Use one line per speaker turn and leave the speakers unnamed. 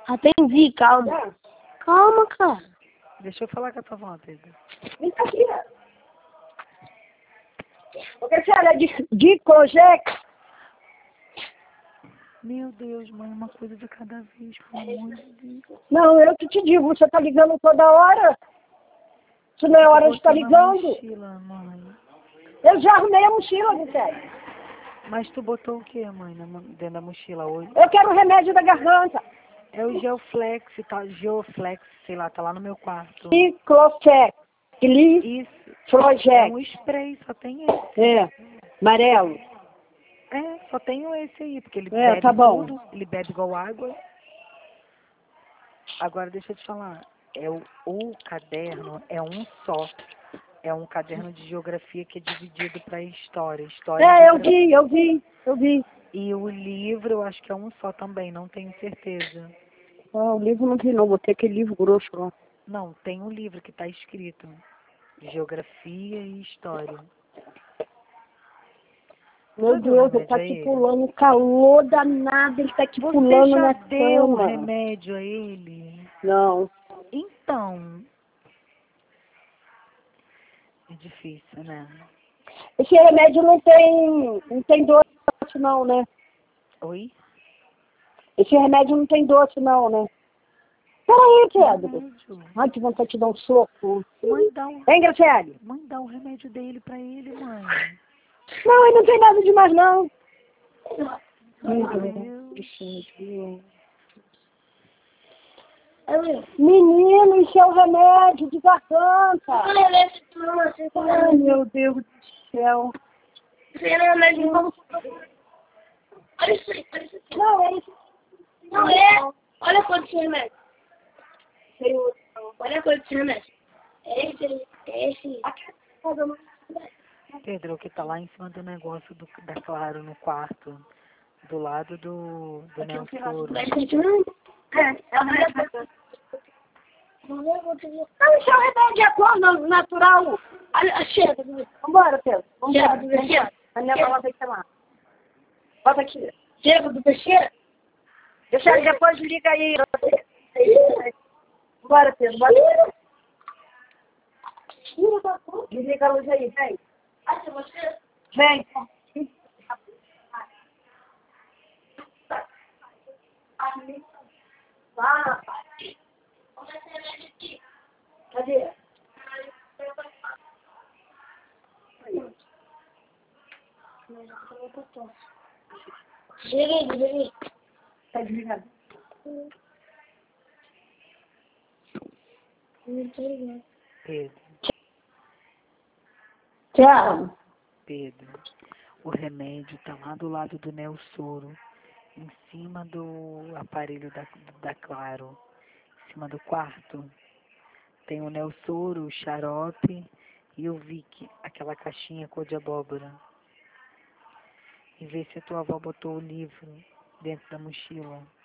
Atendi, calma. Calma, cara.
Deixa eu falar com a tua avó, Pedro.
Vem cá aqui, ó. Porque se ela é de Cojex.
Meu Deus, mãe, uma coisa de cada vez, pelo amor de Deus.
Não, eu que te digo, você tá ligando toda hora. Se não é hora de estar ligando.
Mochila, mãe.
Eu já arrumei a mochila, Vicente.
Mas tu botou o que, mãe, dentro da mochila hoje?
Eu quero o remédio da garganta.
É o Geoflex, tá? Geoflex, sei lá, tá lá no meu quarto.
Cicloflex.
Isso. É
Flojex.
um spray, só tem esse.
É, amarelo.
É, só tenho esse aí, porque ele
É,
bebe
tá bom.
tudo, ele bebe igual água. Agora deixa eu te falar, o caderno é um só. É um caderno de geografia que é dividido para história. História e
É,
geografia.
eu vi.
E o livro eu acho que é um só também, não tenho certeza.
Ah, o livro não vi não, botei aquele livro grosso lá.
Não, tem um livro que está escrito. Geografia e história.
Meu
Cadê o
Deus, ele
remédio
tá
a
aqui
ele?
pulando, calor danado, ele tá aqui
Você
pulando
já
na
deu o
cama.
remédio a ele?
Não.
Então, é difícil, né?
Esse remédio não tem doce não, né?
Oi?
Esse remédio não tem doce não, né? Peraí, Pedro.
Remédio.
Ai, que vontade de te dar um soco.
Mãe,
Vem, Graciele.
dá o remédio dele pra ele, mãe.
Não, ele não tem nada demais, não.
Meu Deus.
Menino, isso é o remédio de garganta. Ai, meu Deus do céu.
Olha isso aí, olha isso aqui.
Não, é isso.
Não é. Olha a cor desse remédio. Olha a cor desse remédio. É esse aí. É esse aí.
Pedro, o que tá lá em cima do negócio da Claro no quarto, do lado do Nelsoro.
Mas continua. É o remédio.
Não, isso é o remédio de acordo natural.
Olha, chega.
Vambora, Pedro.
Chega
Vambora.
do peixeira.
A minha mãe vai chamar. Bota aqui.
Chega do peixeira.
Deixa ele depois liga aí. Bora, Pedro. Bora. Desliga a luz aí, vem.
Ah, se você...
Vem. Vá. Cadê?
Chega aí, chega aí.
Tá desligado.
Pedro,
Tchau.
Pedro, o remédio tá lá do lado do Nelsoro, em cima do aparelho da Claro, em cima do quarto. Tem o Nelsoro, o xarope e o Vic, aquela caixinha cor de abóbora. E vê se a tua avó botou o livro dentro da mochila.